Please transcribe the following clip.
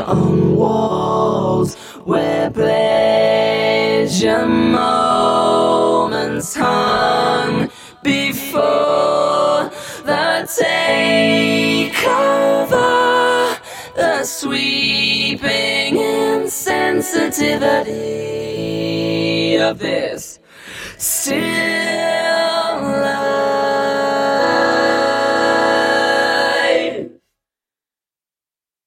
on walls where pleasure moments hung before the takeover, the sweeping insensitivity of this city.